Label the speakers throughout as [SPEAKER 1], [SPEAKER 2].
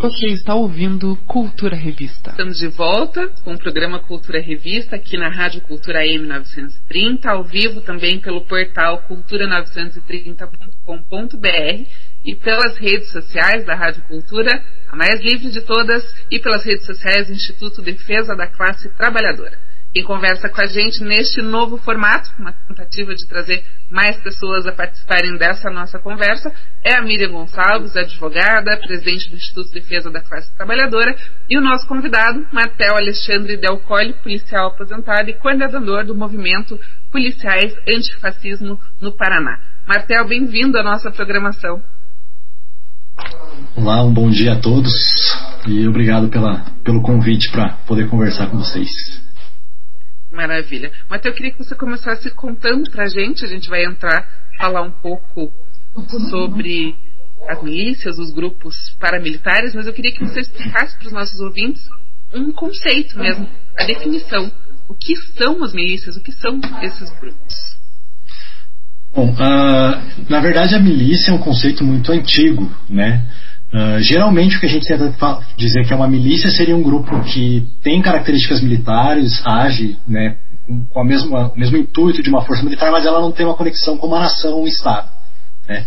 [SPEAKER 1] Você está ouvindo Cultura Revista.
[SPEAKER 2] Estamos de volta com o programa Cultura Revista aqui na Rádio Cultura AM 930, ao vivo também pelo portal cultura930.com.br e pelas redes sociais da Rádio Cultura, a mais livre de todas, e pelas redes sociais do Instituto Defesa da Classe Trabalhadora. Quem conversa com a gente neste novo formato, uma tentativa de trazer mais pessoas a participarem dessa nossa conversa, é a Miriam Gonçalves, advogada, presidente do Instituto Defesa da Classe Trabalhadora, e o nosso convidado, Martel Alexandre Del Colle, policial aposentado e coordenador do movimento Policiais Antifascismo no Paraná. Martel, bem-vindo à nossa programação.
[SPEAKER 3] Olá, um bom dia a todos e obrigado pelo convite para poder conversar com vocês.
[SPEAKER 2] Maravilha. Mas eu queria que você começasse contando pra gente, a gente vai falar um pouco sobre as milícias, os grupos paramilitares, mas eu queria que você explicasse para os nossos ouvintes um conceito mesmo, a definição. O que são as milícias, o que são esses grupos?
[SPEAKER 3] Bom, na verdade a milícia é um conceito muito antigo, né? Geralmente o que a gente tenta dizer que é uma milícia seria um grupo que tem características militares, age, né, com o mesmo intuito de uma força militar, mas ela não tem uma conexão com uma nação, um Estado, né?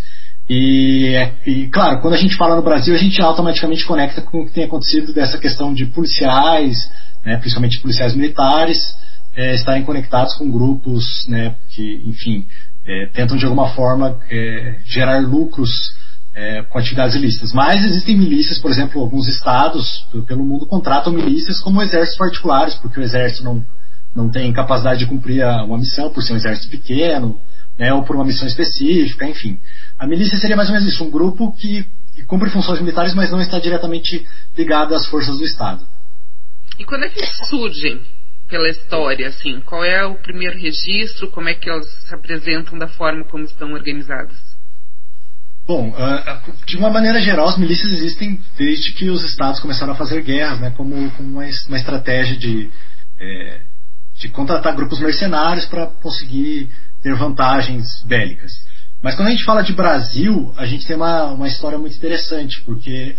[SPEAKER 3] E claro, quando a gente fala no Brasil, a gente automaticamente conecta com o que tem acontecido dessa questão de policiais, né, principalmente policiais militares, estarem conectados com grupos, né, que, enfim, tentam de alguma forma gerar lucros com atividades ilícitas. Mas existem milícias, por exemplo, alguns estados pelo mundo contratam milícias como exércitos particulares, porque o exército não tem capacidade de cumprir uma missão por ser um exército pequeno, né, ou por uma missão específica, enfim. A milícia seria mais ou menos isso, um grupo que cumpre funções militares, mas não está diretamente ligado às forças do Estado.
[SPEAKER 2] E quando é que surgem pela história, assim? Qual é o primeiro registro? Como é que elas se apresentam da forma como estão organizadas?
[SPEAKER 3] Bom, de uma maneira geral, as milícias existem desde que os estados começaram a fazer guerras, né, como uma estratégia de contratar grupos mercenários para conseguir ter vantagens bélicas. Mas quando a gente fala de Brasil, a gente tem uma história muito interessante, porque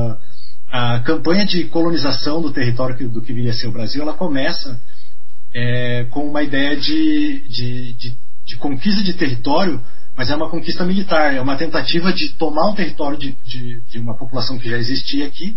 [SPEAKER 3] a campanha de colonização do território do que viria a ser o Brasil, ela começa com uma ideia de conquista de território, mas é uma conquista militar, é uma tentativa de tomar um território de uma população que já existia aqui.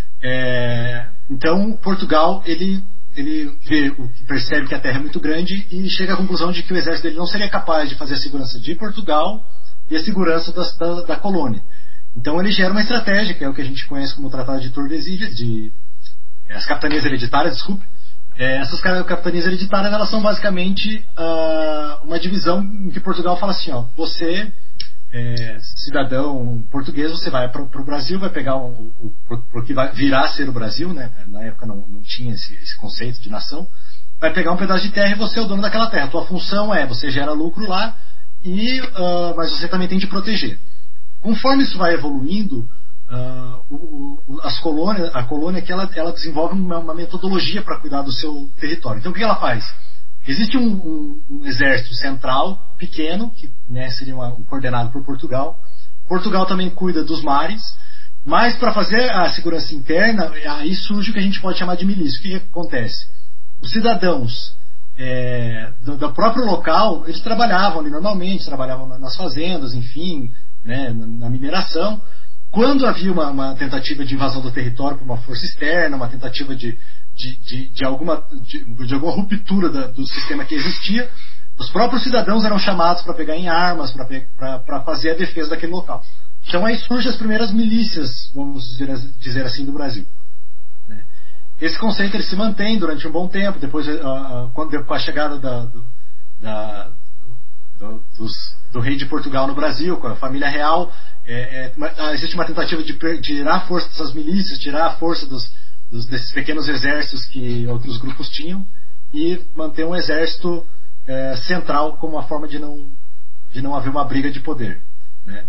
[SPEAKER 3] Então, Portugal, ele percebe que a terra é muito grande e chega à conclusão de que o exército dele não seria capaz de fazer a segurança de Portugal e a segurança da colônia. Então, ele gera uma estratégia, que é o que a gente conhece como o Tratado de Tordesilhas, as capitanias hereditárias, desculpe. Essas capitanias hereditárias, elas são basicamente uma divisão em que Portugal fala assim, ó, você, cidadão português, você vai para o Brasil, vai pegar o que vai virar a ser o Brasil, né? Na época não tinha esse conceito de nação, vai pegar um pedaço de terra e você é o dono daquela terra. A tua função você gera lucro lá, mas você também tem de proteger. Conforme isso vai evoluindo, a colônia que ela desenvolve uma metodologia para cuidar do seu território. Então o que ela faz? Existe um exército central pequeno, que, né, seria coordenado por Portugal. Portugal também cuida dos mares, mas para fazer a segurança interna, aí surge o que a gente pode chamar de milícia. O que acontece? Os cidadãos do próprio local, eles trabalhavam ali normalmente, trabalhavam nas fazendas, enfim, né, na mineração. Quando havia uma tentativa de invasão do território por uma força externa, uma tentativa de alguma ruptura do sistema que existia, os próprios cidadãos eram chamados para pegar em armas, para fazer a defesa daquele local. Então aí surgem as primeiras milícias, vamos dizer assim, do Brasil. Né? Esse conceito ele se mantém durante um bom tempo, depois com a chegada do rei de Portugal no Brasil, com a família real, existe uma tentativa de tirar a força dessas milícias, tirar a força desses pequenos exércitos que outros grupos tinham e manter um exército central como uma forma de não haver uma briga de poder, né?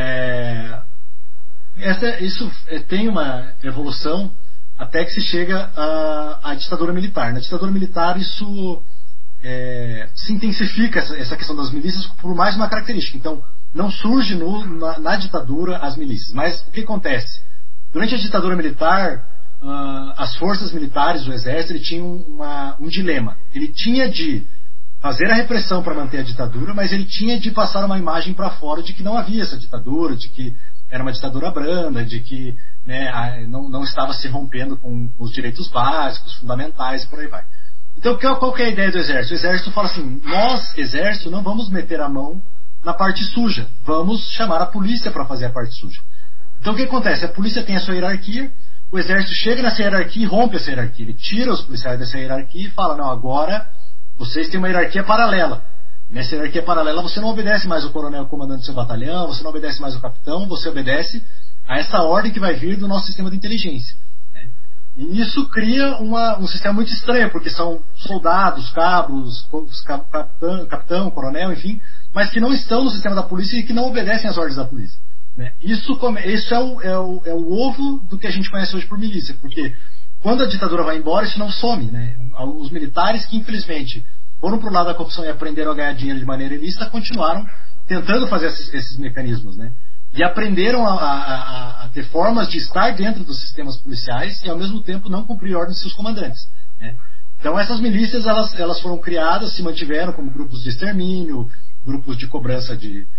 [SPEAKER 3] Isso tem uma evolução até que se chega à ditadura militar. Na ditadura militar isso se intensifica essa questão das milícias por mais uma característica. Então, não surge na ditadura as milícias. Mas o que acontece? Durante a ditadura militar, as forças militares, o exército, ele tinha um dilema. Ele tinha de fazer a repressão para manter a ditadura, mas ele tinha de passar uma imagem para fora de que não havia essa ditadura, de que era uma ditadura branda, de que, né, não estava se rompendo com os direitos básicos, fundamentais, e por aí vai. Então, qual que é a ideia do exército? O exército fala assim: nós, exército, não vamos meter a mão na parte suja, vamos chamar a polícia para fazer a parte suja. Então, o que acontece? A polícia tem a sua hierarquia, o exército chega nessa hierarquia e rompe essa hierarquia. Ele tira os policiais dessa hierarquia e fala: não, agora vocês têm uma hierarquia paralela. Nessa hierarquia paralela você não obedece mais o coronel comandante do seu batalhão, você não obedece mais o capitão, você obedece a essa ordem que vai vir do nosso sistema de inteligência. E isso cria um sistema muito estranho, porque são soldados, cabos, capitão, coronel, enfim, mas que não estão no sistema da polícia e que não obedecem às ordens da polícia. Isso é o ovo do que a gente conhece hoje por milícia, porque quando a ditadura vai embora, isso não some. Os militares que, infelizmente, foram para o lado da corrupção e aprenderam a ganhar dinheiro de maneira ilícita, continuaram tentando fazer esses mecanismos, e aprenderam a ter formas de estar dentro dos sistemas policiais e, ao mesmo tempo, não cumprir ordens de seus comandantes. Então, essas milícias elas foram criadas, se mantiveram como grupos de extermínio, grupos de cobrança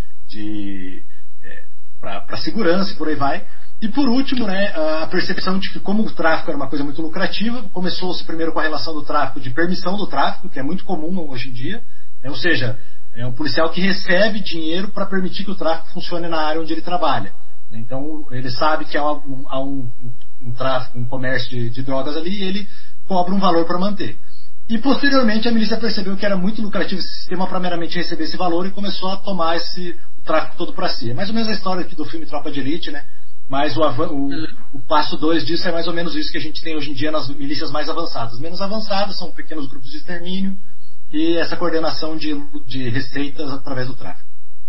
[SPEAKER 3] para segurança e por aí vai. E por último, a percepção de que, como o tráfico era uma coisa muito lucrativa, começou-se primeiro com a relação do tráfico, de permissão do tráfico, que é muito comum hoje em dia, ou seja, é um policial que recebe dinheiro para permitir que o tráfico funcione na área onde ele trabalha. Então ele sabe que há um tráfico, um comércio de drogas ali, e ele cobra um valor para manter. E posteriormente a milícia percebeu que era muito lucrativo esse sistema para meramente receber esse valor e começou a tomar o tráfico todo para si. É mais ou menos a história aqui do filme Tropa de Elite, mas o passo 2 disso é mais ou menos isso que a gente tem hoje em dia nas milícias mais avançadas. Menos avançadas são pequenos grupos de extermínio e essa coordenação de receitas através do tráfico.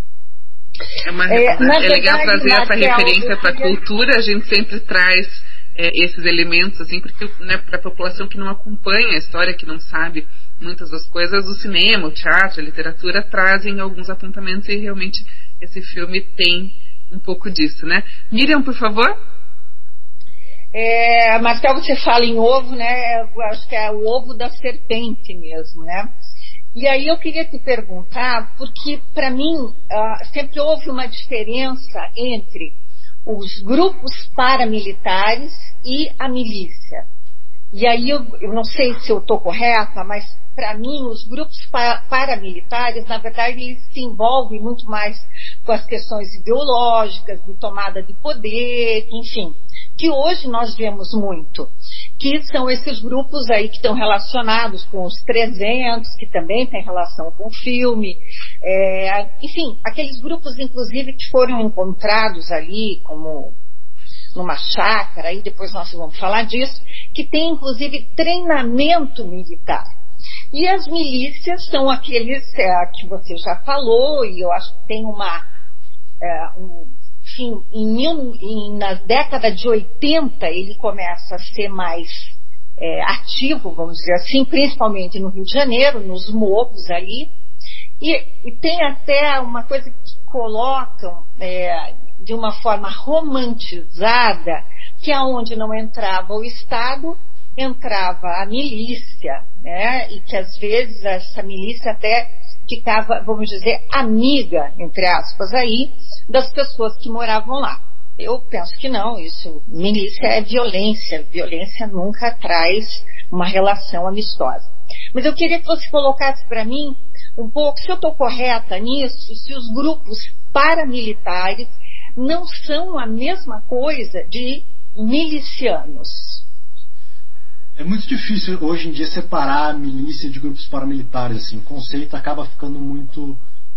[SPEAKER 2] É legal trazer essa referência para a cultura. A gente sempre traz esses elementos, assim, porque para a população que não acompanha a história, que não sabe muitas das coisas, o cinema, o teatro, a literatura trazem alguns apontamentos, e realmente esse filme tem um pouco disso, Miriam, por favor.
[SPEAKER 4] Marcel, você fala em ovo, eu acho que é o ovo da serpente mesmo, E aí eu queria te perguntar, porque para mim sempre houve uma diferença entre os grupos paramilitares e a milícia. E aí eu não sei se eu estou correta, mas para mim os grupos paramilitares, na verdade, eles se envolvem muito mais com as questões ideológicas, de tomada de poder, enfim, que hoje nós vemos muito, que são esses grupos aí que estão relacionados com os 300, que também tem relação com o filme, enfim, aqueles grupos, inclusive, que foram encontrados ali, como numa chácara, e depois nós vamos falar disso, que tem, inclusive, treinamento militar. E as milícias são aqueles que você já falou, e eu acho que tem enfim, na década de 80 ele começa a ser mais ativo, vamos dizer assim, principalmente no Rio de Janeiro, nos morros ali, e tem até uma coisa que colocam de uma forma romantizada, que é onde não entrava o Estado, entrava a milícia, e que às vezes essa milícia até ficava, vamos dizer, amiga, entre aspas, aí, das pessoas que moravam lá. Eu penso que não, milícia é violência nunca traz uma relação amistosa. Mas eu queria que você colocasse para mim um pouco, se eu estou correta nisso, se os grupos paramilitares não são a mesma coisa de milicianos.
[SPEAKER 3] É muito difícil hoje em dia separar a milícia de grupos paramilitares. Assim, o conceito acaba ficando muito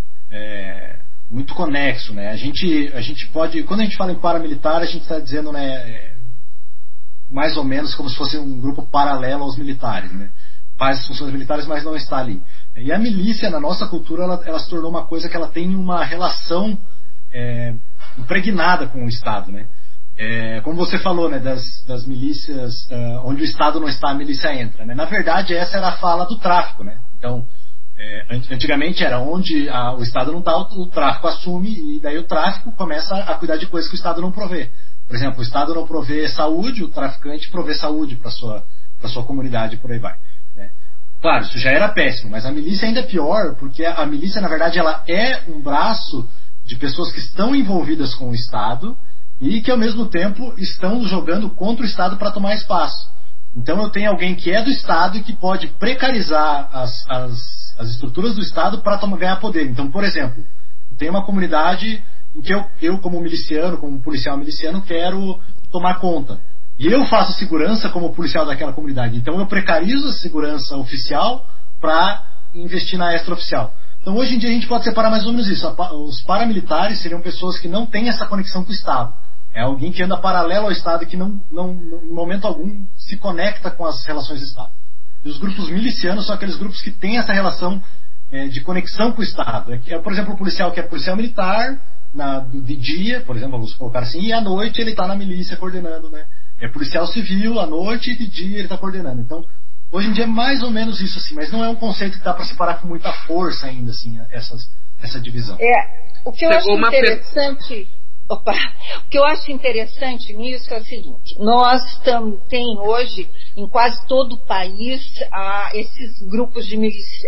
[SPEAKER 3] conexo. A gente pode, quando a gente fala em paramilitar, a gente está dizendo mais ou menos como se fosse um grupo paralelo aos militares, faz as funções militares, mas não está ali. E a milícia, na nossa cultura, ela se tornou uma coisa que ela tem uma relação impregnada com o Estado, como você falou, das milícias, onde o Estado não está, a milícia entra, Na verdade, essa era a fala do tráfico, Então, antigamente era onde o Estado não está, o tráfico assume, e daí o tráfico começa a cuidar de coisas que o Estado não provê. Por exemplo, o Estado não provê saúde, o traficante provê saúde para sua comunidade e por aí vai, né? Claro, isso já era péssimo, mas a milícia ainda é pior, porque a milícia, na verdade, ela é um braço de pessoas que estão envolvidas com o Estado e que, ao mesmo tempo, estão jogando contra o Estado para tomar espaço. Então eu tenho alguém que é do Estado e que pode precarizar as estruturas do Estado para ganhar poder. Então, por exemplo, tem uma comunidade em que eu como miliciano, como policial miliciano, quero tomar conta. E eu faço segurança como policial daquela comunidade. Então eu precarizo a segurança oficial para investir na extraoficial. Então hoje em dia a gente pode separar mais ou menos isso. Os paramilitares seriam pessoas que não têm essa conexão com o Estado. É alguém que anda paralelo ao Estado e que não, em momento algum, se conecta com as relações do Estado. E os grupos milicianos são aqueles grupos que têm essa relação de conexão com o Estado. Por exemplo, o policial que é policial militar, de dia, por exemplo, vamos colocar assim, e à noite ele está na milícia coordenando, né? É policial civil, à noite e de dia ele está coordenando. Então, hoje em dia é mais ou menos isso, assim, mas não é um conceito que dá para separar com muita força ainda, assim, essa divisão.
[SPEAKER 4] O que eu acho interessante... o que eu acho interessante nisso é o seguinte: nós tem hoje em quase todo o país esses grupos de milícia.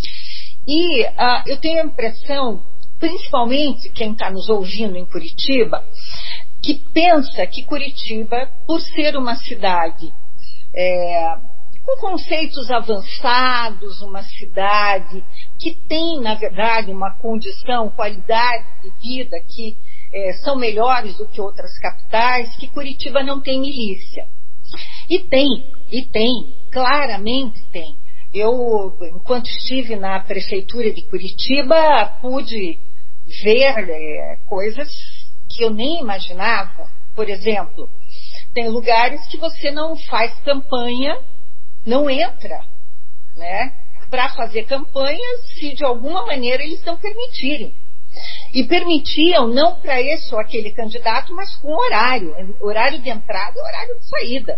[SPEAKER 4] E eu tenho a impressão, principalmente quem está nos ouvindo em Curitiba, que pensa que Curitiba, por ser uma cidade com conceitos avançados, uma cidade que tem, na verdade, uma condição, qualidade de vida que são melhores do que outras capitais, que Curitiba não tem milícia. E tem, claramente tem. Eu, enquanto estive na prefeitura de Curitiba, pude ver coisas que eu nem imaginava. Por exemplo, tem lugares que você não faz campanha, não entra, né, para fazer campanha, se de alguma maneira eles não permitirem. E permitiam não para esse ou aquele candidato, mas com horário de entrada e horário de saída.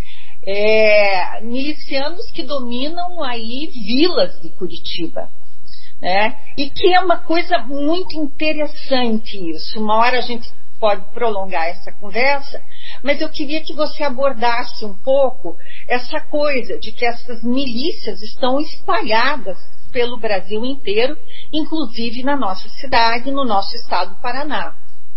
[SPEAKER 4] Milicianos que dominam aí vilas de Curitiba, né? E que é uma coisa muito interessante isso. Uma hora a gente pode prolongar essa conversa, mas eu queria que você abordasse um pouco essa coisa de que essas milícias estão espalhadas pelo Brasil inteiro, inclusive na nossa cidade, no nosso estado do Paraná.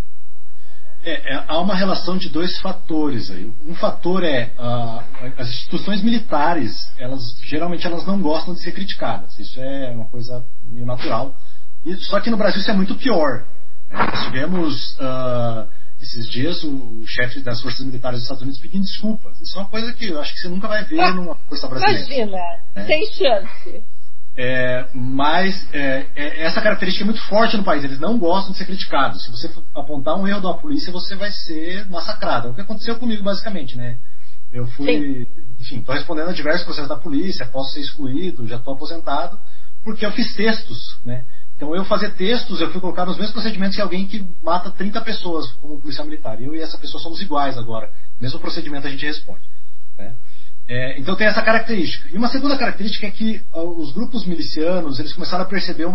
[SPEAKER 3] Há uma relação de dois fatores aí. Um fator as instituições militares, geralmente elas não gostam de ser criticadas. Isso é uma coisa meio natural. Só que no Brasil isso é muito pior. Nós tivemos esses dias o chefe das forças militares dos Estados Unidos pedindo desculpas. Isso é uma coisa que eu acho que você nunca vai ver numa força brasileira.
[SPEAKER 4] Imagina, sem chance.
[SPEAKER 3] Mas essa característica é muito forte no país. Eles não gostam de ser criticados. Se você apontar um erro da polícia, você vai ser massacrado. É o que aconteceu comigo, basicamente, né? Eu fui, enfim, estou respondendo a diversos processos da polícia, posso ser excluído, já estou aposentado, porque eu fiz textos, né? Então eu fazer textos, eu fui colocar nos mesmos procedimentos que alguém que mata 30 pessoas como policial militar. Eu e essa pessoa somos iguais agora. Mesmo procedimento a gente responde, né? Então tem essa característica. E uma segunda característica é que os grupos milicianos, eles começaram a perceber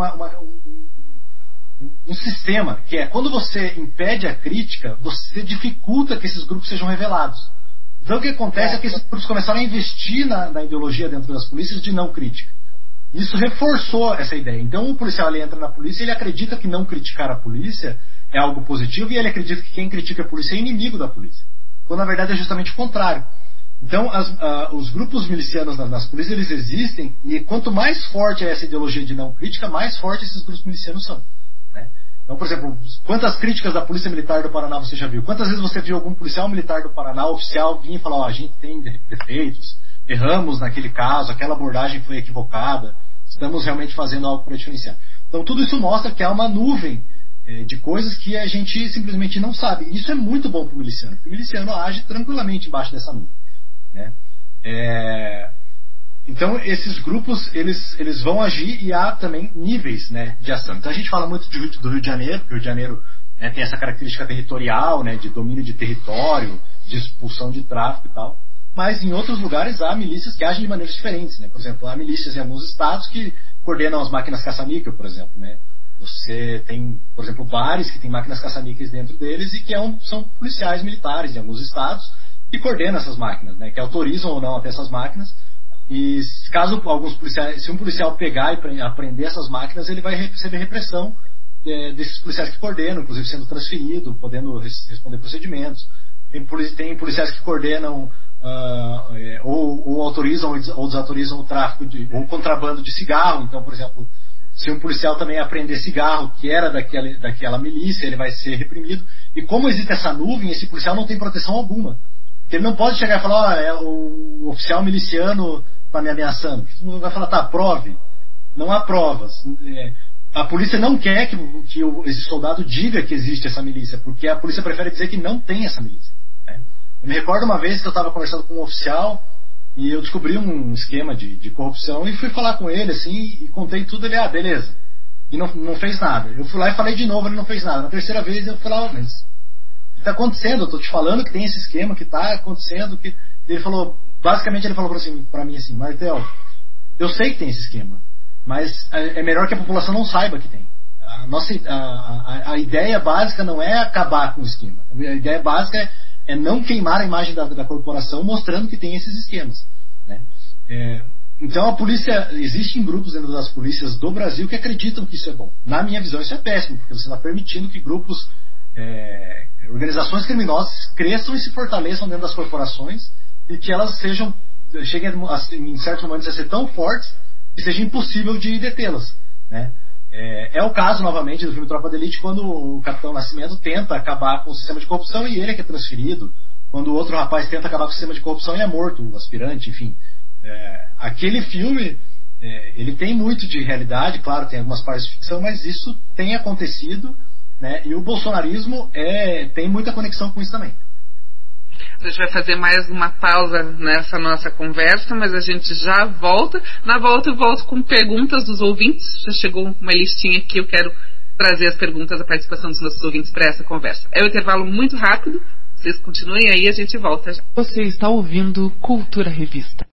[SPEAKER 3] um sistema, que é quando você impede a crítica, você dificulta que esses grupos sejam revelados. Então o que acontece é que esses grupos começaram a investir na ideologia dentro das polícias de não crítica. Isso reforçou essa ideia. Então o policial ele entra na polícia e ele acredita que não criticar a polícia é algo positivo, e ele acredita que quem critica a polícia é inimigo da polícia. Quando na verdade é justamente o contrário. Então, os grupos milicianos nas polícias, eles existem, e quanto mais forte é essa ideologia de não crítica, mais forte esses grupos milicianos são, né? Então, por exemplo, quantas críticas da Polícia Militar do Paraná você já viu? Quantas vezes você viu algum policial militar do Paraná, oficial, vir e falar, a gente tem defeitos, erramos naquele caso, aquela abordagem foi equivocada, estamos realmente fazendo algo para diferenciar. Então, tudo isso mostra que há uma nuvem de coisas que a gente simplesmente não sabe. E isso é muito bom para o miliciano, porque o miliciano age tranquilamente embaixo dessa nuvem, né? Então esses grupos eles vão agir, e há também níveis, né, de ação. Então a gente fala muito do Rio de Janeiro, porque o Rio de Janeiro, né, tem essa característica territorial, né, de domínio de território, de expulsão de tráfico e tal. Mas em outros lugares há milícias que agem de maneiras diferentes, né? Por exemplo, há milícias em alguns estados que coordenam as máquinas caça-níquel, por exemplo, né? Você tem, por exemplo, bares que tem máquinas caça-níqueis dentro deles e que são policiais militares de alguns estados que coordenam essas máquinas, né, que autorizam ou não até essas máquinas. E caso se um policial pegar e apreender essas máquinas, ele vai receber repressão desses policiais que coordenam, inclusive sendo transferido, podendo responder procedimentos. Tem policiais que coordenam ou autorizam ou desautorizam o tráfico ou contrabando de cigarro. Então, por exemplo, se um policial também apreender cigarro, que era daquela milícia, ele vai ser reprimido. E como existe essa nuvem, esse policial não tem proteção alguma. Porque ele não pode chegar e falar, o oficial miliciano está me ameaçando. Ele vai falar, tá, prove. Não há provas. A polícia não quer que esse soldado diga que existe essa milícia, porque a polícia prefere dizer que não tem essa milícia. Né? Eu me recordo uma vez que eu estava conversando com um oficial e eu descobri um esquema de corrupção e fui falar com ele assim e contei tudo. Ele, beleza. E não fez nada. Eu fui lá e falei de novo, ele não fez nada. Na terceira vez eu falei, mas o que está acontecendo? Eu estou te falando que tem esse esquema, que está acontecendo. Basicamente ele falou assim, para mim assim, Martel, eu sei que tem esse esquema, mas é melhor que a população não saiba que tem. A ideia básica não é acabar com o esquema. A ideia básica é não queimar a imagem da corporação mostrando que tem esses esquemas. Né? Então a polícia, existem grupos dentro das polícias do Brasil que acreditam que isso é bom. Na minha visão isso é péssimo, porque você está permitindo que grupos, organizações criminosas cresçam e se fortaleçam dentro das corporações e que elas cheguem em certos momentos a ser tão fortes que seja impossível de detê-las. Né? É o caso, novamente, do filme Tropa de Elite, quando o Capitão Nascimento tenta acabar com o sistema de corrupção e ele é que é transferido. Quando o outro rapaz tenta acabar com o sistema de corrupção, ele é morto, o aspirante, enfim. Aquele filme, ele tem muito de realidade, claro, tem algumas partes de ficção, mas isso tem acontecido, né? E o bolsonarismo tem muita conexão com isso também.
[SPEAKER 2] A gente vai fazer mais uma pausa nessa nossa conversa, mas a gente já volta. Na volta eu volto com perguntas dos ouvintes. Já chegou uma listinha aqui, eu quero trazer as perguntas, a participação dos nossos ouvintes para essa conversa. É um intervalo muito rápido, vocês continuem aí, a gente volta já.
[SPEAKER 1] Você está ouvindo Cultura Revista.